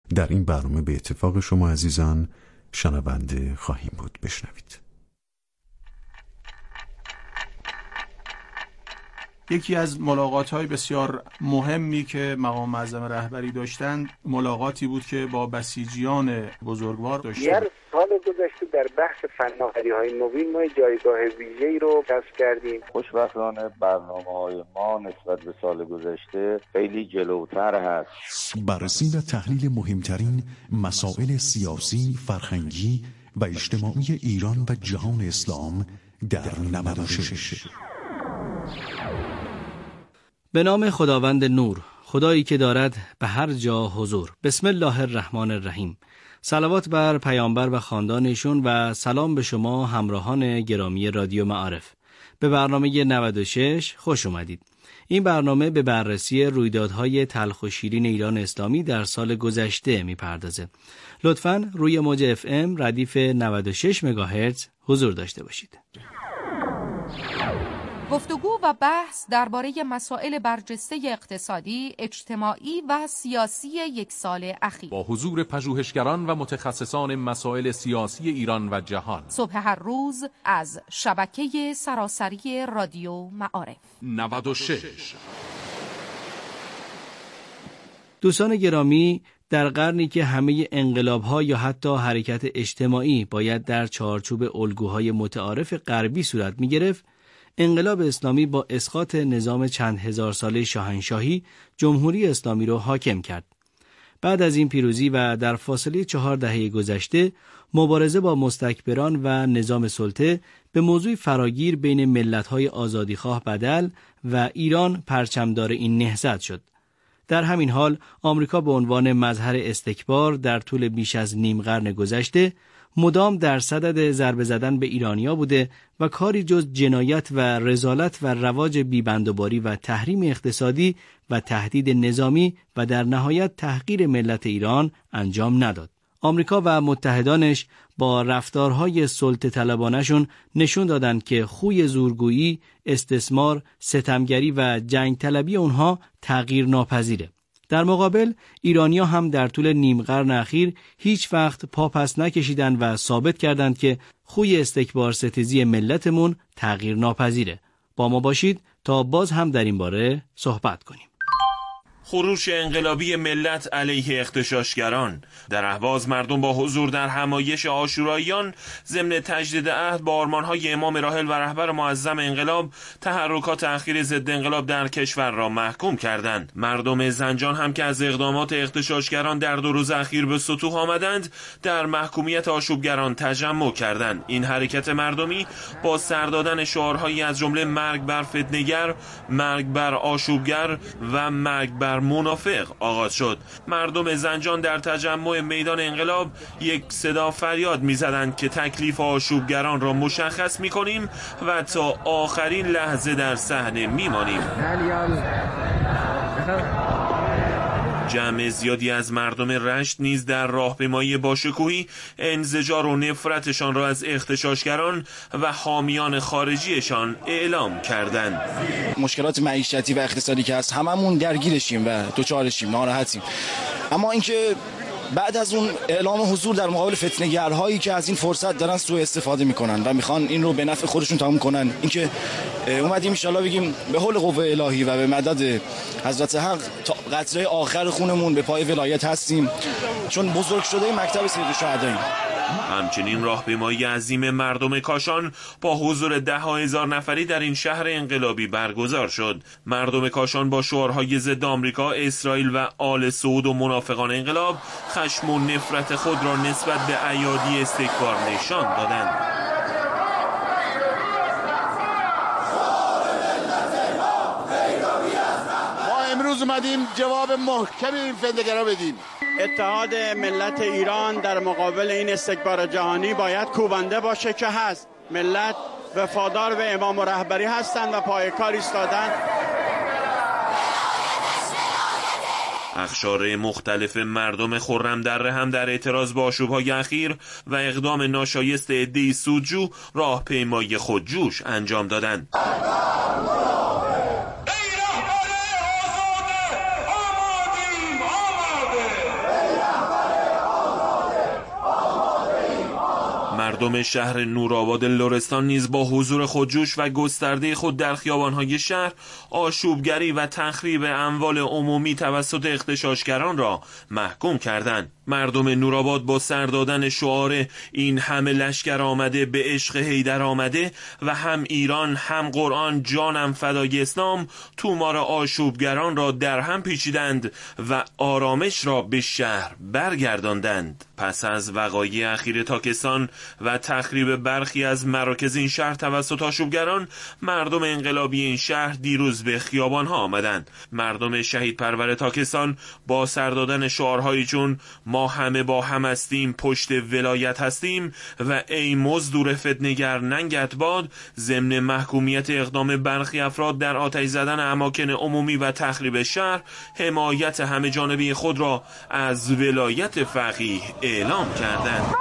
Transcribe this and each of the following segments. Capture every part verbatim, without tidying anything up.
در این برنامه به اتفاق شما عزیزان شنونده خواهیم بود. بشنوید. یکی از ملاقات‌های بسیار مهمی که مقام معظم رهبری داشتند ملاقاتی بود که با بسیجیان بزرگوار داشتند. در سال گذشته در بحث فناوری‌های نوین ما جایگاه ویژه‌ای رو کسب کردیم. خوشبختانه برنامه‌های ما نسبت به سال گذشته خیلی جلوتر هست. بررسی و تحلیل مهمترین مسائل سیاسی، فرهنگی و اجتماعی ایران و جهان اسلام در نود و شش. به نام خداوند نور، خدایی که دارد به هر جا حضور. بسم الله الرحمن الرحیم. صلوات بر پیامبر و خاندانشون و سلام به شما همراهان گرامی رادیو معارف. به برنامه نود و شش خوش اومدید. این برنامه به بررسی رویدادهای تلخ و شیرین ایران اسلامی در سال گذشته میپردازه. لطفاً روی موج اف ام ردیف نود و شش مگاهرتز حضور داشته باشید. گفتگو و بحث درباره مسائل برجسته اقتصادی، اجتماعی و سیاسی یک سال اخیر با حضور پژوهشگران و متخصصان مسائل سیاسی ایران و جهان. صبح هر روز از شبکه سراسری رادیو معارف. نود و شش. دوستان گرامی، در قرنی که همه انقلاب‌ها یا حتی حرکت اجتماعی باید در چارچوب الگوهای متعارف غربی صورت می‌گرفت، انقلاب اسلامی با اسقاط نظام چند هزار ساله شاهنشاهی جمهوری اسلامی را حاکم کرد. بعد از این پیروزی و در فاصله چهار دهه گذشته، مبارزه با مستکبران و نظام سلطه به موضوع فراگیر بین ملت‌های آزادیخواه بدل و ایران پرچمدار این نهضت شد. در همین حال آمریکا به عنوان مظهر استکبار در طول بیش از نیم قرن گذشته مدام در صدد ضربه زدن به ایرانیا بوده و کاری جز جنایت و رذالت و رواج بیبندوباری و تحریم اقتصادی و تهدید نظامی و در نهایت تحقیر ملت ایران انجام نداد. آمریکا و متحدانش با رفتارهای سلطه طلبانشون نشون دادند که خوی زورگویی، استثمار، ستمگری و جنگ طلبی اونها تغییر ناپذیره. در مقابل ایرانی‌ها هم در طول نیم قرن اخیر هیچ وقت پا پس نکشیدند و ثابت کردند که خوی استکبار ستیزی ملتمون تغییر ناپذیره. با ما باشید تا باز هم در این باره صحبت کنیم. خروش انقلابی ملت علیه اغتشاشگران. در اهواز مردم با حضور در همایش عاشوراییان ضمن تجدید عهد با آرمان‌های امام راحل و رهبر معظم انقلاب تحرکات اخیر ضد انقلاب در کشور را محکوم کردند. مردم زنجان هم که از اقدامات اغتشاشگران در دو روز اخیر به سطوح آمدند، در محکومیت آشوبگران تجمع کردند. این حرکت مردمی با سر دادن شعارهایی از جمله مرگ بر فتنه‌گر، مرگ بر آشوبگر و مرگ بر منافق آغاز شد. مردم زنجان در تجمع میدان انقلاب یک صدا فریاد می‌زدند که تکلیف آشوبگران را مشخص می‌کنیم و تا آخرین لحظه در صحنه می‌مانیم. جمع زیادی از مردم رشت نیز در راهپیمایی باشکوهی انزجار و نفرتشان را از اغتشاشگران و حامیان خارجیشان اعلام کردند. مشکلات معیشتی و اقتصادی که هست هممون درگیرشیم و دوچارشیم، ناراحتیم، اما اینکه بعد از اون اعلام حضور در مقابل فتنه‌گرهایی که از این فرصت دارن سوء استفاده میکنن و میخوان این رو به نفع خودشون تموم کنن، اینکه اومدیم ان شاءالله بگیم به حول قوه الهی و به مدد حضرت حق تا قطره آخر خونمون به پای ولایت هستیم، چون بزرگ شده مکتب سید الشهداییم. همچنین راهپیمایی عظیم مردم کاشان با حضور ده ها هزار نفری در این شهر انقلابی برگزار شد. مردم کاشان با شعارهای ضد آمریکا، اسرائیل و آل سعود و منافقان انقلاب خشم و نفرت خود را نسبت به ایادی استکبار نشان دادند. ما امروز اومدیم جواب محکمی این فتنه‌گرا بدیم. اتحاد ملت ایران در مقابل این استکبار جهانی باید کوبنده باشه که هست. ملت وفادار به امام و رهبری هستند و پای کار ایستادند. اقشار مختلف مردم خرم‌دره هم در اعتراض با آشوب‌های اخیر و اقدام ناشایست عده‌ای سودجو راهپیمایی خودجوش انجام دادند. مردم شهر نورآباد لرستان نیز با حضور خودجوش و گسترده خود در خیابان‌های شهر آشوبگری و تخریب اموال عمومی توسط اغتشاشگران را محکوم کردند. مردم نورآباد با سر دادن شعار این همه لشکر آمده به عشق حیدر آمده و هم ایران هم قرآن جانم فدای اسلام تومار آشوبگران را در هم پیچیدند و آرامش را به شهر برگرداندند. پس از وقایع اخیر تاکستان و تخریب برخی از مراکز این شهر توسط آشوبگران، مردم انقلابی این شهر دیروز به خیابان‌ها آمدند. مردم شهید پرور تاکستان با سر دادن شعارهایی چون ما همه با هم هستیم، پشت ولایت هستیم و ای مزدور فتنه‌گر ننگت باد، ضمن محکومیت اقدام برخی افراد در آتش زدن اماکن عمومی و تخریب شهر، حمایت همه جانبه خود را از ولایت فقیه اعلام کردند.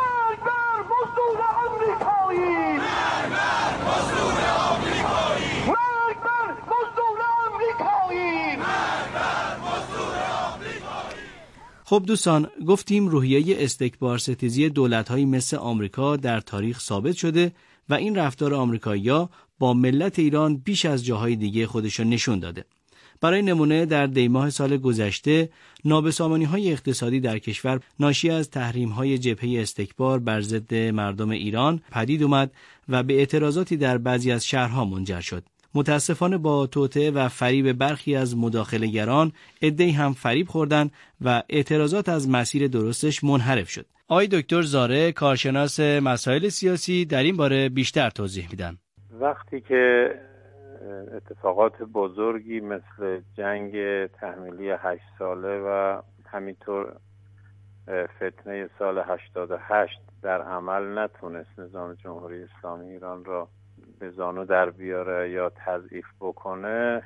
خب دوستان، گفتیم روحیه استکبار ستیزی دولت‌هایی مثل آمریکا در تاریخ ثابت شده و این رفتار آمریکایی‌ها با ملت ایران بیش از جاهای دیگه خودشون نشون داده. برای نمونه در دیماه سال گذشته نابسامانی‌های اقتصادی در کشور ناشی از تحریم‌های جبهه استکبار بر ضد مردم ایران پدید اومد و به اعتراضاتی در بعضی از شهرها منجر شد. متاسفانه با توطئه و فریب برخی از مداخله‌گران عده‌ای هم فریب خوردن و اعتراضات از مسیر درستش منحرف شد. آقای دکتر زاره، کارشناس مسائل سیاسی، در این باره بیشتر توضیح میدن. وقتی که اتفاقات بزرگی مثل جنگ تحمیلی هشت ساله و همینطور فتنه سال هشتاد و هشت در عمل نتونست نظام جمهوری اسلامی ایران را به زانو در بیاره یا تضعیف بکنه،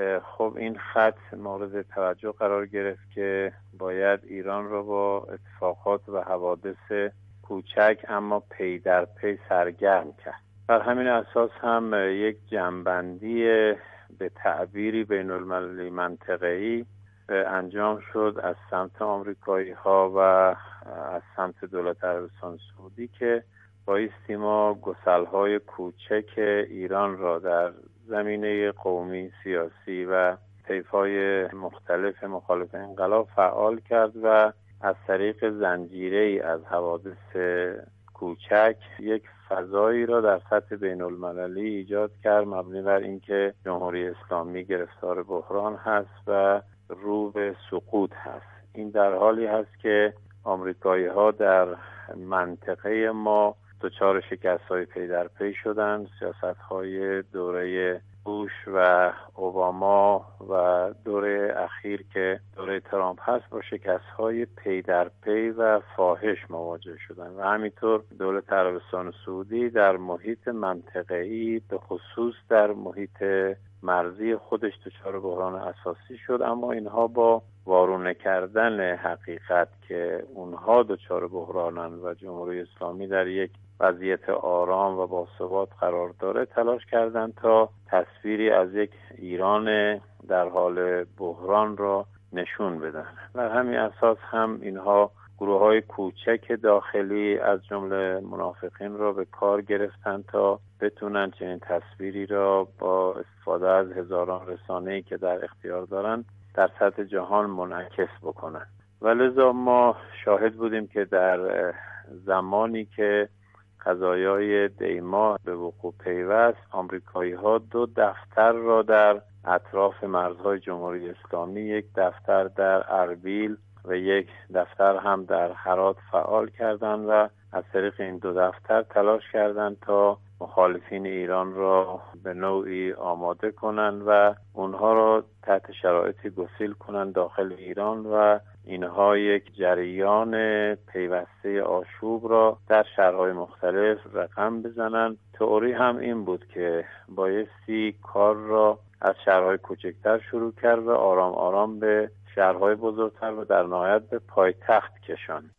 خب این خط مورد توجه قرار گرفت که باید ایران را با اتفاقات و حوادث کوچک اما پی در پی سرگرم کرد. بر همین اساس هم یک جنبندی به تعبیری بین المللی منطقه‌ای انجام شد از سمت آمریکایی ها و از سمت دولت عربستان سعودی که بایستی ما گسل‌های کوچک ایران را در زمینه قومی، سیاسی و طیف‌های مختلف مخالف انقلاب فعال کرد و از طریق زنجیره‌ای از حوادث کوچک یک فضایی را در سطح بین المللی ایجاد کرد مبنی بر اینکه جمهوری اسلامی گرفتار بحران هست و رو به سقوط هست. این در حالی هست که آمریکایی ها در منطقه ما دچار شکست‌های پی در پی شدند. سیاست‌های دوره بوش و اوباما و دوره اخیر که دوره ترامپ هست با شکست‌های پی در پی و فاحش مواجه شدند و همینطور دولت عربستان سعودی در محیط منطقه‌ای به خصوص در محیط مرزی خودش دچار بحران اساسی شد، اما اینها با وارونه کردن حقیقت که اونها دچار بحرانن و جمهوری اسلامی در یک وضعیت آرام و باثبات قرار داره تلاش کردند تا تصویری از یک ایران در حال بحران را نشون بدن. بر همین اساس هم اینها گروه‌های کوچک داخلی از جمله منافقین را به کار گرفتند تا بتونن چنین تصویری را با استفاده از هزاران رسانه‌ای که در اختیار دارند در سطح جهان منعکس بکنن. و لذا ما شاهد بودیم که در زمانی که قضایای دیما به وقوع پیوست، آمریکایی‌ها دو دفتر را در اطراف مرزهای جمهوری اسلامی، یک دفتر در اربیل و یک دفتر هم در هرات فعال کردند و از طریق این دو دفتر تلاش کردند تا مخالفین ایران را به نوعی آماده کنند و اونها را تحت شرایطی گسیل کنند داخل ایران و اینها یک جریان پیوسته آشوب را در شهرهای مختلف رقم بزنند. تئوری هم این بود که بایستی کار را از شهرهای کوچکتر شروع کرد و آرام آرام به شهرهای بزرگتر و در نهایت به پایتخت کشاند.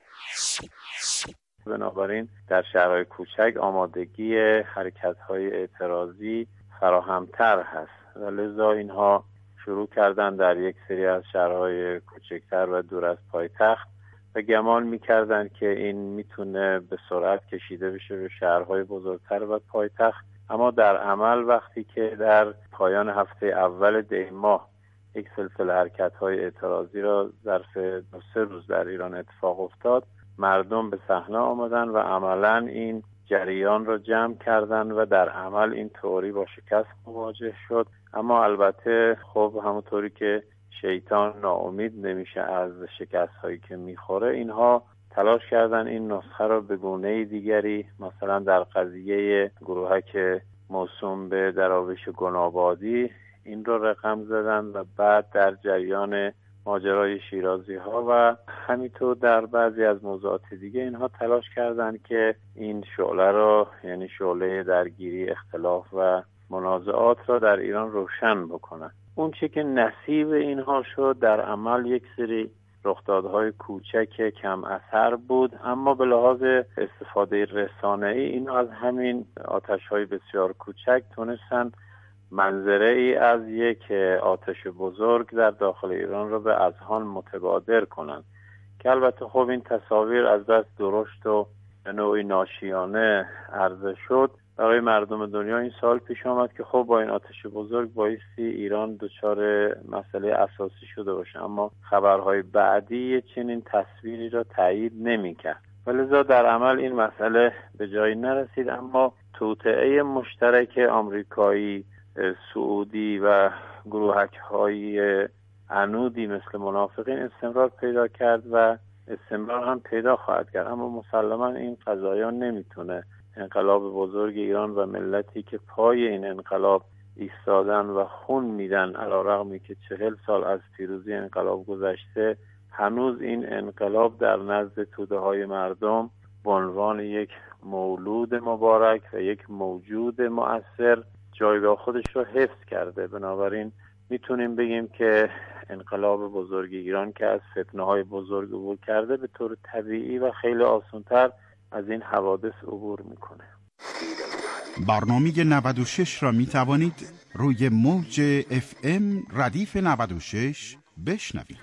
بنابراین در شهرهای کوچک آمادگی حرکت‌های اعتراضی فراهمتر هست و لذا اینها شروع کردن در یک سری از شهرهای کوچکتر و دور از پایتخت و گمان میکردن که این میتونه به سرعت کشیده بشه به شهرهای بزرگتر و پایتخت. اما در عمل وقتی که در پایان هفته اول دی ماه یک سلسله حرکت‌های اعتراضی را ظرف دو سه روز در ایران اتفاق افتاد، مردم به صحنه آمدن و عملاً این جریان را جمع کردن و در عمل این تئوری با شکست مواجه شد. اما البته خب همونطوری که شیطان ناامید نمیشه از شکست‌هایی که میخوره، اینها تلاش کردن این نسخه را به گونه دیگری، مثلا در قضیه گروهک موسوم به دراویش گنابادی این رو رقم زدن و بعد در جریان ماجرای شیرازی ها و همینطور در بعضی از موضوعات دیگه اینها تلاش کردند که این شعله را، یعنی شعله درگیری، اختلاف و منازعات را در ایران روشن بکنن. اون چه که نصیب اینها شد در عمل یک سری رخدادهای کوچک کم اثر بود، اما به لحاظ استفاده رسانه‌ای این از همین آتش‌های بسیار کوچک تونستن منظره ای از یک آتش بزرگ در داخل ایران را به اذهان متبادر کنند که البته خب این تصاویر از دست درشت و به نوعی ناشیانه عرضه شد. برای مردم دنیا این سوال پیش آمد که خب با این آتش بزرگ بایستی ایران دچار مسئله اساسی شده باشه، اما خبرهای بعدی چنین تصویری را تایید نمی‌کرد. ولذا در عمل این مسئله به جایی نرسید، اما توطئه مشترک آمریکایی، سعودی و گروهک‌های عنودی مثل منافقین استمرار پیدا کرد و استمرار هم پیدا خواهد کرد. اما مسلماً این قضایا نمیتونه انقلاب بزرگ ایران و ملتی که پای این انقلاب ایستادن و خون میدن، علی‌رغمی که چهل سال از پیروزی انقلاب گذشته، هنوز این انقلاب در نزد توده های مردم به عنوان یک مولود مبارک و یک موجود مؤثر جایگاه خودش رو حفظ کرده. بنابراین میتونیم بگیم که انقلاب بزرگ ایران که از فتنه‌های بزرگ عبور کرده به طور طبیعی و خیلی آسان‌تر از این حوادث عبور میکنه. برنامه نود و شش را میتوانید روی موج اف ام ردیف نود و شش بشنوید.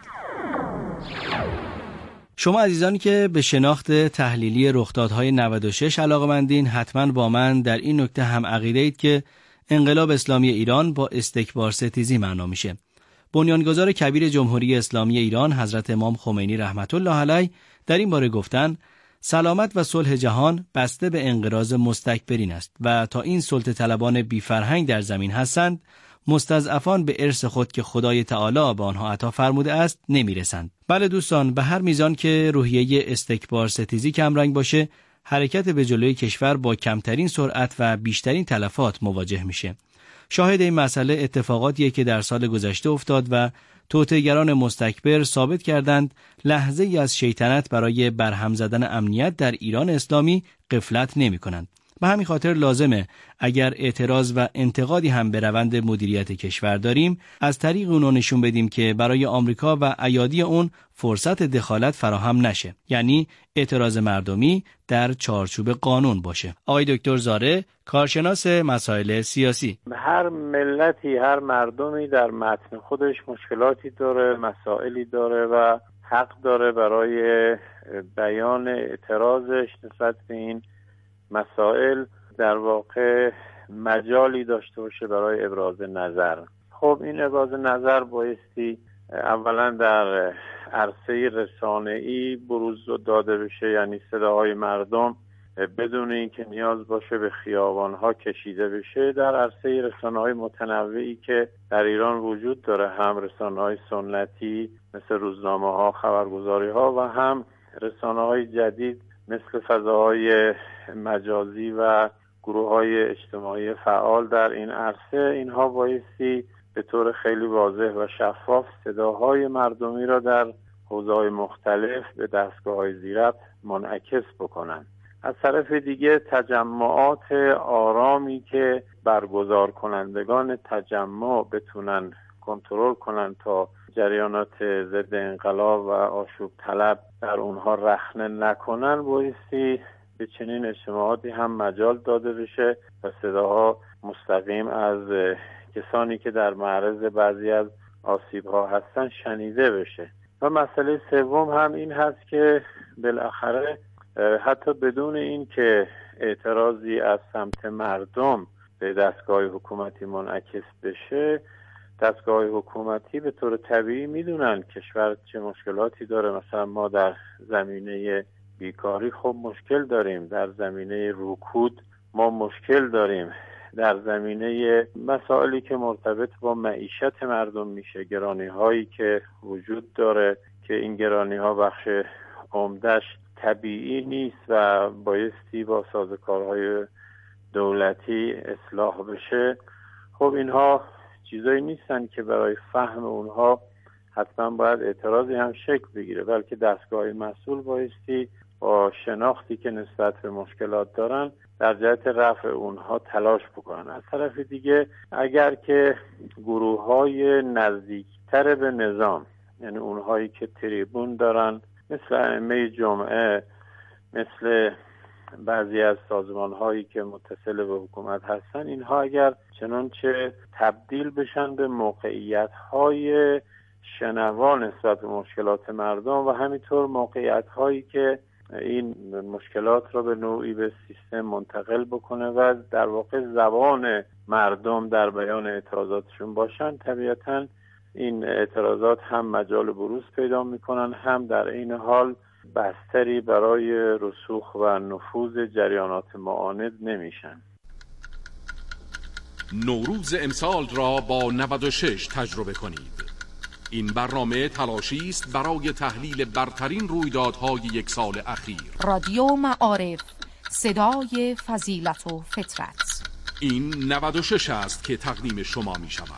شما عزیزانی که به شناخت تحلیلی رخدادهای نود و شش علاقه‌مندین، حتما با من در این نکته هم عقیده اید که انقلاب اسلامی ایران با استکبار ستیزی معنا میشه. بنیانگذار کبیر جمهوری اسلامی ایران حضرت امام خمینی رحمت الله علیه در این باره گفتن سلامت و صلح جهان بسته به انقراض مستکبرین است و تا این سلطه طلبان بی فرهنگ در زمین هستند، مستضعفان به ارث خود که خدای تعالی به آنها عطا فرموده است نمیرسند. بله دوستان، به هر میزان که روحیه استکبار ستیزی کمرنگ باشه، حرکت به جلوی کشور با کمترین سرعت و بیشترین تلفات مواجه میشه. شاهد این مسئله اتفاقاتیه که در سال گذشته افتاد و توطئه‌گران مستکبر ثابت کردند لحظه ای از شیطنت برای برهم زدن امنیت در ایران اسلامی غفلت نمی کنند. به همین خاطر لازمه اگر اعتراض و انتقادی هم به روند مدیریت کشور داریم، از طریق اون نشون بدیم که برای آمریکا و ایادی اون فرصت دخالت فراهم نشه، یعنی اعتراض مردمی در چارچوب قانون باشه. آقای دکتر زاره، کارشناس مسائل سیاسی: هر ملتی، هر مردمی در متن خودش مشکلاتی داره، مسائلی داره و حق داره برای بیان اعتراضش نسبت به این مسائل در واقع مجالی داشته باشه برای ابراز نظر. خب این ابراز نظر بایستی اولا در عرصه رسانه‌ای بروز داده بشه، یعنی صداهای مردم بدون اینکه نیاز باشه به خیابان‌ها کشیده بشه. در عرصه رسانه‌های متنوعی که در ایران وجود داره، هم رسانه‌های سنتی مثل روزنامه‌ها، خبرگزاری‌ها و هم رسانه‌های جدید مثل فضاهای مجازی و گروه‌های اجتماعی فعال در این عرصه، اینها بایستی به طور خیلی واضح و شفاف صداهای مردمی را در حوزه‌های مختلف به دستگاه‌های ضبط منعکس بکنند. از طرف دیگه تجمعات آرامی که برگزار کنندگان تجمع بتونن کنترل کنن تا جریانات ضد انقلاب و آشوب طلب در اونها رخنه نکنن، بایستی به چنین اجتماعاتی هم مجال داده بشه و صداها مستقیم از کسانی که در معرض بعضی از آسیب‌ها هستن شنیده بشه. و مسئله سوم هم این هست که بالاخره حتی بدون این که اعتراضی از سمت مردم به دستگاه حکومتی منعکس بشه، دستگاه حکومتی به طور طبیعی میدونن کشور چه مشکلاتی داره. مثلا ما در زمینه بیکاری خب مشکل داریم، در زمینه رکود ما مشکل داریم، در زمینه مسائلی که مرتبط با معیشت مردم میشه، گرانی هایی که وجود داره که این گرانی ها بخش عمدش طبیعی نیست و بایستی با سازوکارهای دولتی اصلاح بشه. خب اینها چیزایی نیستن که برای فهم اونها حتما باید اعتراضی هم شکل بگیره، بلکه دستگاه مسئول بایستی با شناختی که نسبت به مشکلات دارن در جهت رفع اونها تلاش بکنن. از طرف دیگه اگر که گروه‌های نزدیکتر به نظام، یعنی اونهایی که تریبون دارن مثل ائمه جمعه، مثل بعضی از سازمان‌هایی که متصل به حکومت هستن، اینها اگر چنانچه تبدیل بشن به موقعیت‌های شنوا نسبت به مشکلات مردم و همینطور موقعیت‌هایی که این مشکلات را به نوعی به سیستم منتقل بکنه و در واقع زبان مردم در بیان اعتراضاتشون باشن، طبیعتاً این اعتراضات هم مجال بروز پیدا میکنن، هم در این حال بستری برای رسوخ و نفوذ جریانات معاند نمیشن. نوروز امسال را با نود و شش تجربه کنید. این برنامه تلاشی است برای تحلیل برترین رویدادهای یک سال اخیر. رادیو معارف، صدای فضیلت و فطرت. این نود و شش است که تقدیم شما می شود.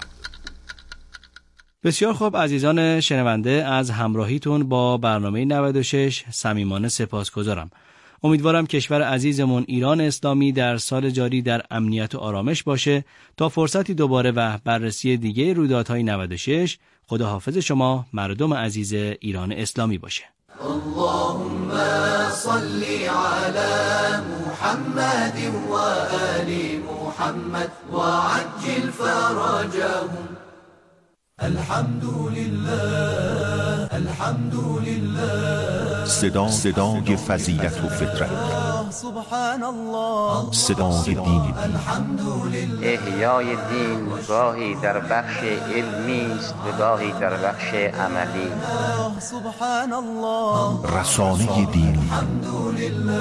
بسیار خوب عزیزان شنونده، از همراهیتون با برنامه نود و شش صمیمانه سپاسگزارم. امیدوارم کشور عزیزمون ایران اسلامی در سال جاری در امنیت و آرامش باشه. تا فرصتی دوباره و بررسی دیگه رویدادهای نود و شش، خداحافظ شما مردم عزیز ایران اسلامی باشه. اللهم صل على محمد و آل محمد و عجل فرجهم. الحمد لله الحمد لله. صدا صدای فضیلت و فطرت، سبحان الله، صدای دین. الحمد لله. احیای دین گاهی در بخش علمی است و گاهی در بخش عملی. سبحان الله. رسانه دین. الحمد لله.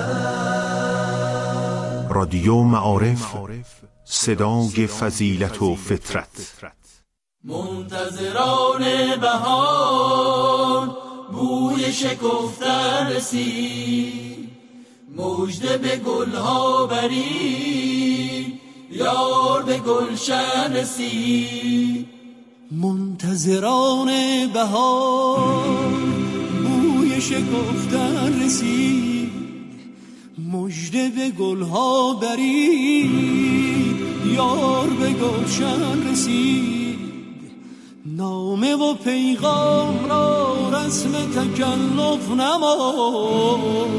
رادیو معارف، صدای فضیلت و فطرت. منتظران بهار بوی شکفتن رسید، مژده به گلها برید، یار به گلشن رسید. منتظران بهار بوی شکفتن رسید، مژده به گلها برید، یار به گلشن رسید. نامه و پیغام را رسم تکلف نماند،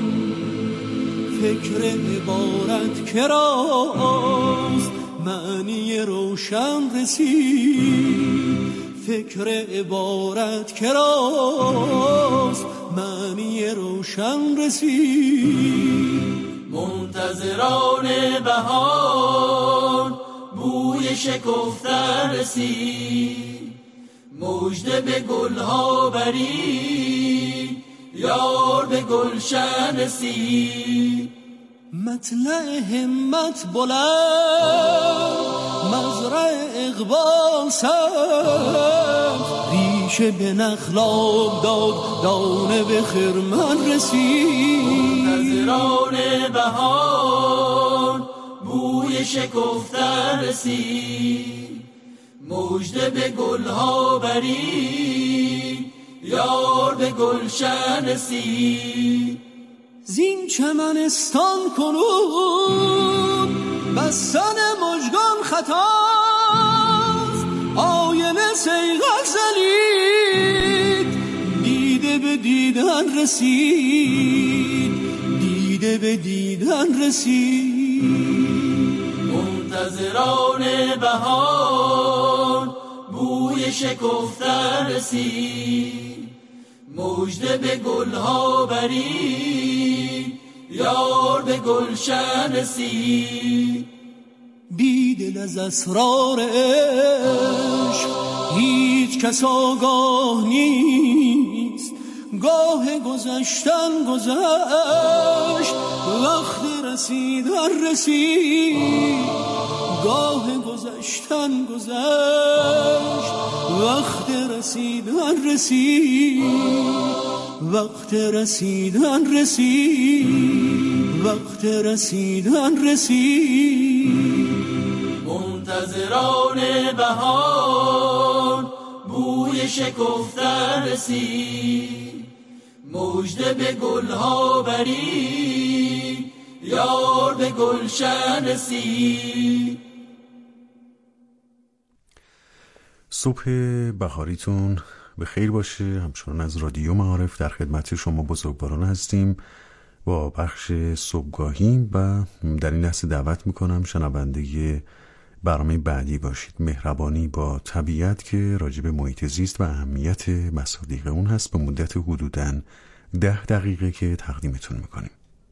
فکر عبارت کراست معنی روشن رسید. فکر عبارت کراست معنی روشن رسید. منتظران بهار بوی شکفتن رسید، مژده به گلها برید، یار به گلشن رسید. مطلع همت بلند، مزرع اقبال سبز، ریشه به نخلاب داد، دانه به خرمن رسید. منتظران بهار بوی شکفتن رسید، مژده به گلها برید، یار به گلشن رسید. زین چمنستان کنون بستن مژگان خطاست، آینه صیقل زنید، دیده به دیدن رسید، دیده به دیدن رسید. منتظران بهار بوی شکفته رسید، مژده به گلها برید، یار به گلشن رسید. بیدل از اسرار عشق هیچ کس آگاه نیست، گاه گذشتن گذشت، وقت رسیدن رسید، گاه گذشتن گذشت، وقت رسیدن رسید، وقت رسیدن رسید، وقت رسیدن رسید. منتظران بهار بوی شکفته رسید، مژده به گلها برید، یار به گلشن رسید. صبح بهاریتون به خیر باشه. همچنان از رادیو معارف در خدمت شما بزرگواران هستیم با بخش صبحگاهی و در این لحظه دعوت میکنم شنونده برنامه بعدی باشید. مهربانی با طبیعت که راجع به محیط زیست و اهمیت مصادیق اون هست به مدت حدوداً ده دقیقه که تقدیمتون میکنیم.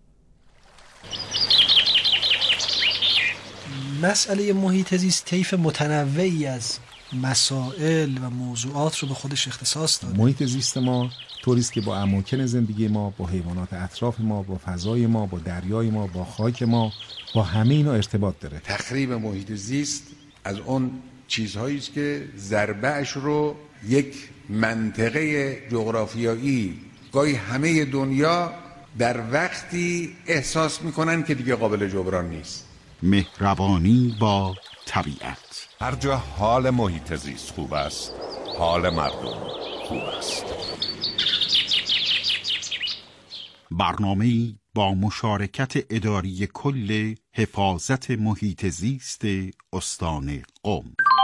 مسئله محیط زیست طیف متنوعی از مسائل و موضوعات رو به خودش اختصاص داده. محیط زیست ما طوری است که با اماکن زندگی ما، با حیوانات اطراف ما، با فضای ما، با دریای ما، با خاک ما، با همه اینا ارتباط داره. تخریب محیط زیست از اون چیزهایی است که ضربه‌اش رو یک منطقه جغرافیایی گاهی همه دنیا در وقتی احساس میکنن که دیگه قابل جبران نیست. مهربانی با طبیعت. هر جا حال محیط زیست خوب است، حال مردم خوب است. برنامه‌ای با مشارکت اداری کل حفاظت محیط زیست استان قم.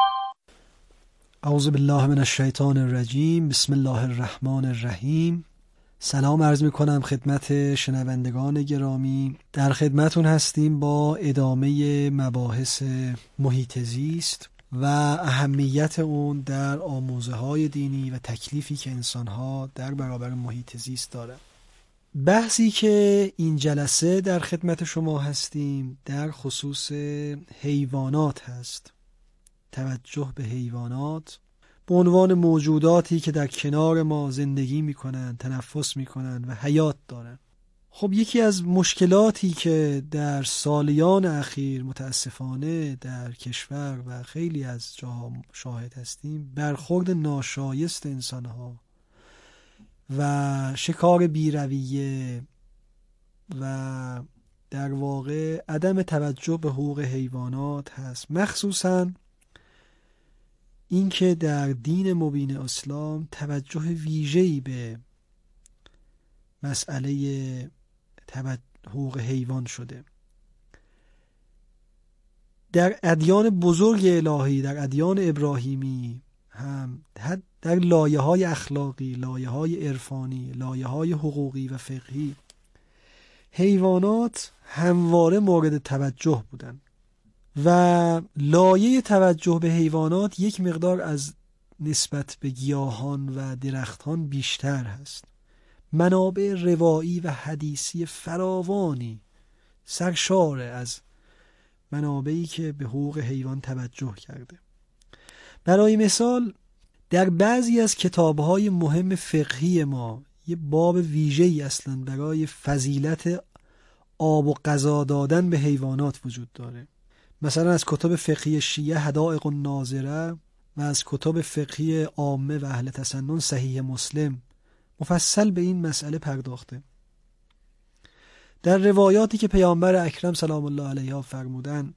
اعوذ بالله من الشیطان الرجیم. بسم الله الرحمن الرحیم. سلام عرض می کنم خدمت شنوندگان گرامی. در خدمتون هستیم با ادامه مباحث محیط زیست و اهمیت اون در آموزه های دینی و تکلیفی که انسانها در برابر محیط زیست دارند. بحثی که این جلسه در خدمت شما هستیم در خصوص حیوانات هست. توجه به حیوانات به عنوان موجوداتی که در کنار ما زندگی میکنن، تنفس میکنن و حیات دارن. خب یکی از مشکلاتی که در سالیان اخیر متاسفانه در کشور و خیلی از جاها شاهد هستیم، برخورد ناشایست انسانها و شکار بی‌رویه و در واقع عدم توجه به حقوق حیوانات هست. مخصوصاً اینکه در دین مبین اسلام توجه ویژه‌ای به مسئله حقوق حیوان شده. در ادیان بزرگ الهی، در ادیان ابراهیمی هم در لایه‌های اخلاقی، لایه‌های عرفانی، لایه‌های حقوقی و فقهی حیوانات همواره مورد توجه بودند و لایه توجه به حیوانات یک مقدار از نسبت به گیاهان و درختان بیشتر هست. منابع روایی و حدیثی فراوانی سرشار از منابعی که به حقوق حیوان توجه کرده. برای مثال در بعضی از کتاب‌های مهم فقهی ما یه باب ویژه‌ای اصلاً برای فضیلت آب و غذا دادن به حیوانات وجود داره. مثلا از کتب فقهی شیعه حدائق الناظره و از کتب فقهی عامه و اهل تسنن صحیح مسلم مفصل به این مسئله پرداخته. در روایاتی که پیامبر اکرم سلام الله علیه فرمودن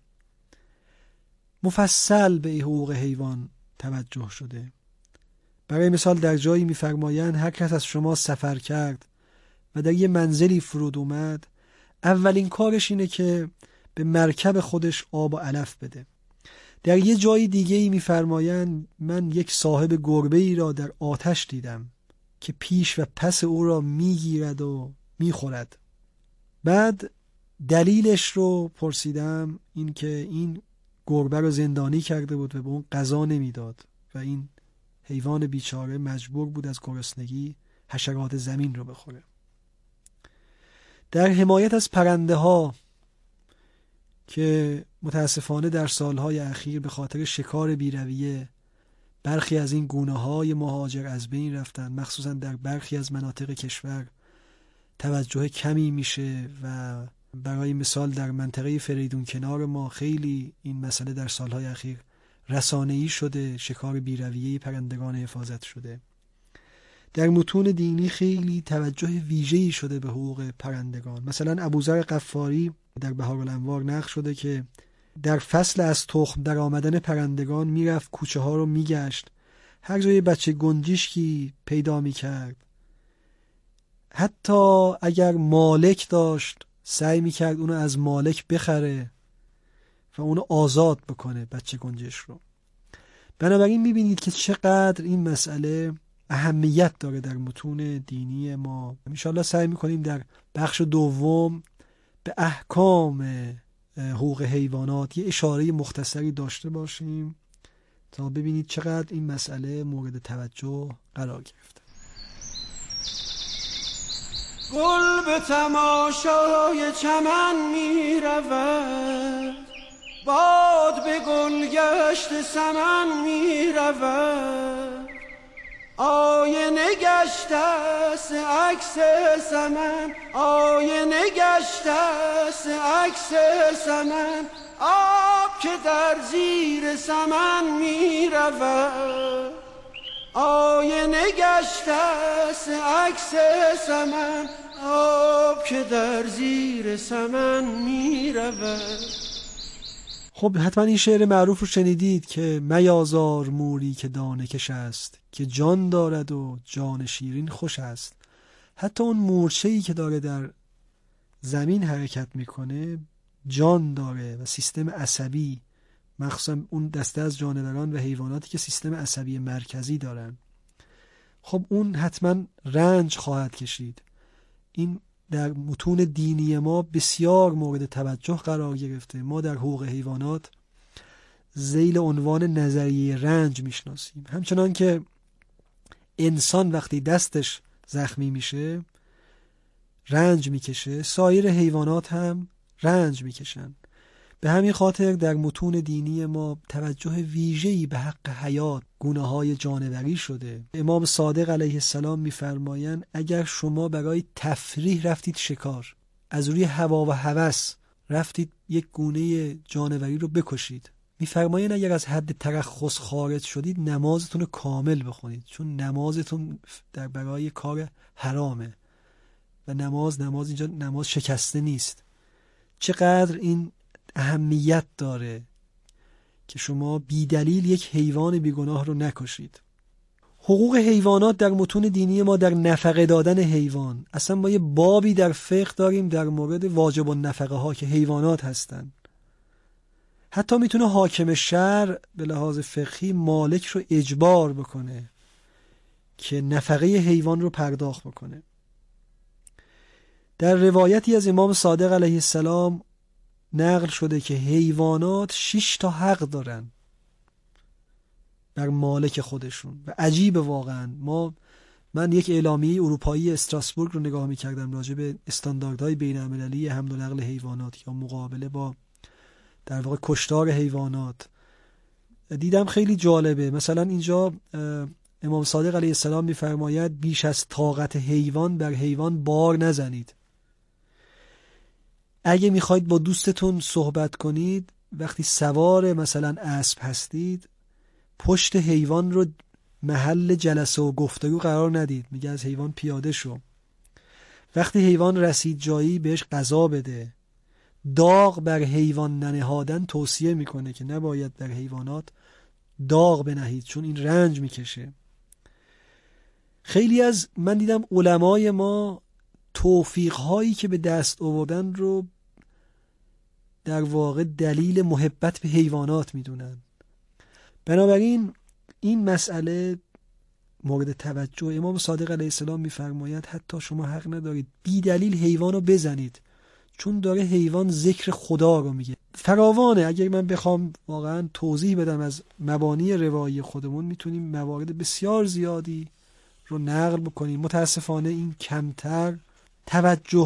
مفصل به حقوق حیوان توجه شده. برای مثال در جایی می‌فرمایند هر کس از شما سفر کرد و در یه منزلی فرود اومد، اولین کارش اینه که به مرکب خودش آب و علف بده. در یه جای دیگه‌ای می‌فرمایند من یک صاحب گربه‌ای را در آتش دیدم که پیش و پس او را میگیرد و میخورد. بعد دلیلش رو پرسیدم، این که این گربه رو زندانی کرده بود و به اون غذا نمیداد و این حیوان بیچاره مجبور بود از گرسنگی حشرات زمین رو بخوره. در حمایت از پرنده ها که متاسفانه در سالهای اخیر به خاطر شکار بیرویه برخی از این گونه های مهاجر از بین رفتن، مخصوصا در برخی از مناطق کشور توجه کمی میشه و برای مثال در منطقه فریدون کنار ما خیلی این مسئله در سالهای اخیر رسانه‌ای شده، شکار بیرویه پرندگان حفاظت شده. در متون دینی خیلی توجه ویژه‌ای شده به حقوق پرندگان. مثلا ابوذر غفاری در بهارالانوار نقل شده که در فصل از تخم در آمدن پرندگان میرفت کوچه ها رو میگشت، هر جای بچه گنجشکی پیدا میکرد، حتی اگر مالک داشت سعی میکرد اونو از مالک بخره و اونو آزاد بکنه، بچه گنجش رو. بنابراین میبینید که چقدر این مسئله اهمیت داره در متون دینی ما. انشاءالله سعی میکنیم در بخش دوم به احکام حقوق حیوانات یه اشاره مختصری داشته باشیم تا ببینید چقدر این مسئله مورد توجه قرار گرفته. گل به تماشای چمن می رود، باد به گلگشت سمن می رود، آینه گشته است عکس سمن، آینه گشته است عکس سمن، آب که در زیر سمن می رود، آینه گشته است عکس سمن، آب که در زیر سمن می رود. خب حتما این شعر معروف رو شنیدید که میازار موری که دانه کش است، که جان دارد و جان شیرین خوش است. حتی اون مورچه‌ای که داره در زمین حرکت میکنه جان داره و سیستم عصبی، مخصوصا اون دسته از جانوران و حیواناتی که سیستم عصبی مرکزی دارن، خب اون حتما رنج خواهد کشید. این در متون دینی ما بسیار مورد توجه قرار گرفته. ما در حقوق حیوانات ذیل عنوان نظریه رنج میشناسیم. همچنان که انسان وقتی دستش زخمی میشه رنج میکشه، سایر حیوانات هم رنج میکشن. به همین خاطر در متون دینی ما توجه ویژه‌ای به حق حیات، گونه‌های جانوری شده. امام صادق علیه السلام می‌فرمایند اگر شما برای تفریح رفتید شکار، از روی هوا و هوس رفتید یک گونه جانوری رو بکشید، می‌فرمایند اگر از حد ترخص خارج شدید نمازتون رو کامل بخونید، چون نمازتون در برای کار حرامه و نماز نماز اینجا نماز شکسته نیست. چقدر این اهمیت داره که شما بی دلیل یک حیوان بیگناه رو نکشید. حقوق حیوانات در متون دینی ما در نفقه دادن حیوان، اصلا ما یه بابی در فقه داریم در مورد واجب النفقه ها که حیوانات هستن. حتی میتونه حاکم شهر به لحاظ فقهی مالک رو اجبار بکنه که نفقه حیوان رو پرداخت بکنه. در روایتی از امام صادق علیه السلام نقل شده که حیوانات شش تا حق دارن بر مالک خودشون و عجیبه واقعا. ما من یک اعلامیه اروپایی استراسبورگ رو نگاه می‌کردم راجع به استانداردهای بین‌المللی حمل و نقل حیوانات یا مقابله با در واقع کشتار حیوانات. دیدم خیلی جالبه. مثلا اینجا امام صادق علیه السلام می‌فرماید بیش از طاقت حیوان بر حیوان بار نزنید. اگه میخواید با دوستتون صحبت کنید، وقتی سوار مثلا اسب هستید، پشت حیوان رو محل جلسه و گفتگو قرار ندید، میگه از حیوان پیاده شو. وقتی حیوان رسید جایی بهش غذا بده. داغ بر حیوان ننهادن توصیه میکنه که نباید بر حیوانات داغ بنهید چون این رنج میکشه. خیلی از من دیدم علمای ما توفیق هایی که به دست آوردن رو در واقع دلیل محبت به حیوانات میدونن. بنابراین این مسئله مورد توجه. امام صادق علیه السلام میفرماید حتی شما حق ندارید بی دلیل حیوان رو بزنید، چون داره حیوان ذکر خدا رو میگه. فراوانه، اگر من بخوام واقعا توضیح بدم از مبانی روایی خودمون میتونیم موارد بسیار زیادی رو نقل بکنیم. متاسفانه این کمتر توجه